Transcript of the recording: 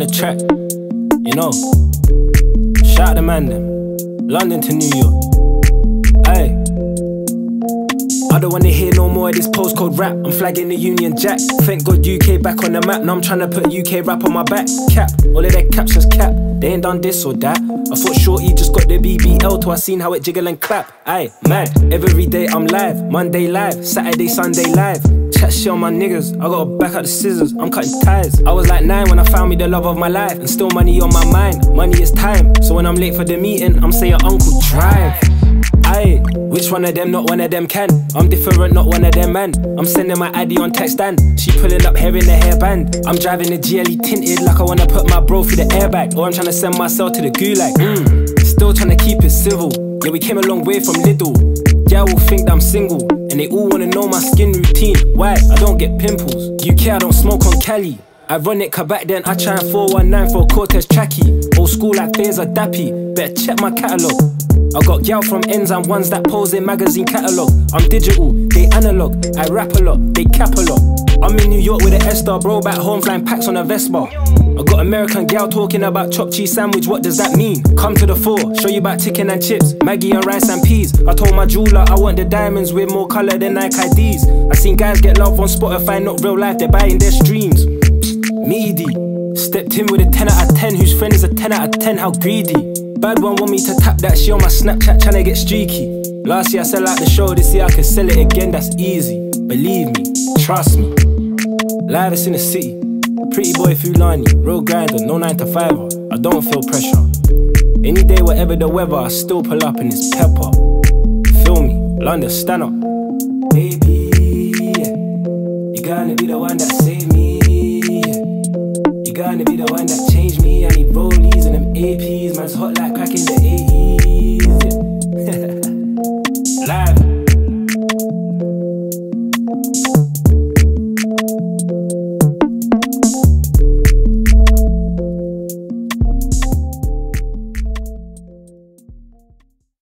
the track, you know. Shout out the man them, London to New York. Aye. I don't wanna hear no more of this postcode rap. I'm flagging the Union Jack. Thank God UK back on the map. Now I'm trying to put UK rap on my back. Cap, all of their caps just cap. They ain't done this or that. I thought Shorty just got the BBL till I seen how it jiggle and clap. Aye, mad. Every day I'm live. Monday live, Saturday, Sunday live. Chat shit on my niggas. I gotta back out the scissors. I'm cutting ties. I was like 9 when I found me the love of my life. And still money on my mind. Money is time. So when I'm late for the meeting, I'm saying Uncle drive. Aye, which one of them, not one of them can? I'm different, not one of them man. I'm sending my ID on text and she pulling up hair in the hairband. I'm driving the GLE tinted like I wanna put my bro through the airbag. Or I'm trying to send myself to the gulag. Still trying to keep it civil. Yeah, we came a long way from Lidl. Yeah, I will think that I'm single. And they all wanna know my skin routine. Why? I don't get pimples. UK, I don't smoke on Cali. Ironic, cause back then I tried 419 for a Cortez tracky. Old school like Faze or Dappy. Better check my catalogue. I got gal from ends and ones that pose in magazine catalogue. I'm digital, they analog. I rap a lot, they cap a lot. I'm in New York with an Esther, bro back home flying packs on a Vespa. I got American gal talking about chopped cheese sandwich, what does that mean? Come to the fore, show you about chicken and chips, Maggie and rice and peas. I told my jeweler I want the diamonds with more colour than Nike IDs. I seen guys get love on Spotify, not real life, they're buying their streams. Meaty, stepped in with a 10 out of 10, whose friend is a 10 out of 10, how greedy. Bad one want me to tap that shit on my Snapchat, tryna get streaky. Last year I sell out the show, this year I can sell it again, that's easy. Believe me, trust me. Livest in the city, pretty boy Fulani, real grinder, no 9 to 5er. I don't feel pressure. Any day, whatever the weather, I still pull up and it's pepper. Feel me, London, stand up. Baby, yeah. You gonna be the one that saved me, yeah. You gonna be the one that changed me. I need rollies and them APs, man's hot like crack in the 80s.